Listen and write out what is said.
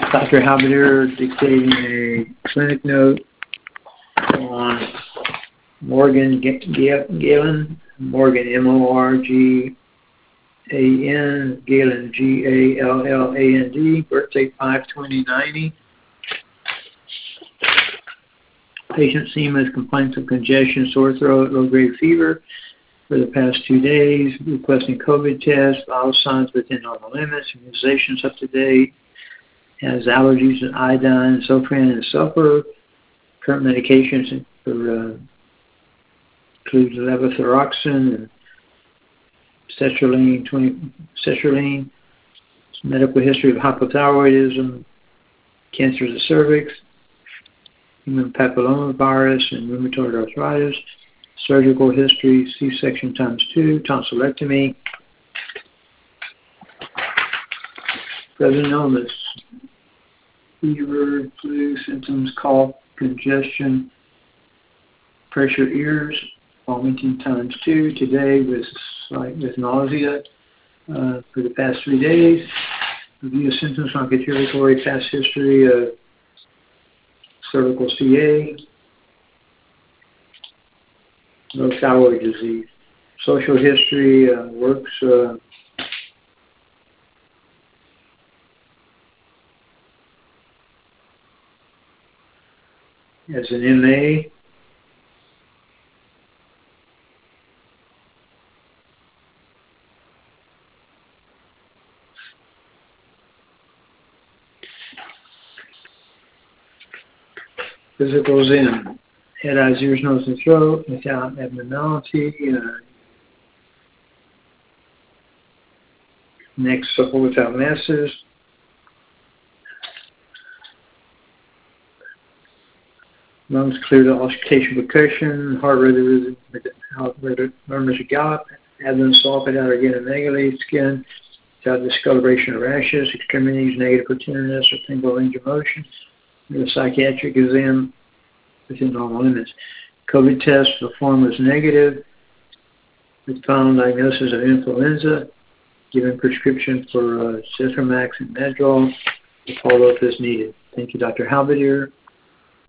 Dr. Halberdier dictating a clinic note on Morgan Galen, Morgan M-O-R-G-A-N, Galen G-A-L-L-A-N-D, birthday 5/20/90. Patient seen with complaints of congestion, sore throat, low-grade fever for the past 2 days, requesting COVID test, vital signs within normal limits, immunizations up to date, has allergies to iodine, Zofran, and sulfur. Current medications for include levothyroxine and sertraline. Medical history of hypothyroidism, cancer of the cervix, human papillomavirus, and rheumatoid arthritis. Surgical history, C-section ×2, tonsillectomy. Present illness, fever, flu, symptoms, cough, congestion, pressure ears, vomiting ×2. Today with nausea for the past 3 days. Review of symptoms, bronchodilatatory, past history of cervical CA, no thyroid disease. Social history, works as an MA. Physicals in head, eyes, ears, nose, and throat without abnormality. Neck supple without masses. Lungs clear to auscultation percussion. Heart rate murmurs a gallop. Abdomen soft without organomegaly. Skin without discoloration or rashes. Extremities negative for tenderness or single range of motion. The psychiatric exam within normal limits. COVID test performed was negative. With final diagnosis of influenza. Given prescription for Zithromax and Madrol. Follow-up as needed. Thank you, Dr. Halberdier.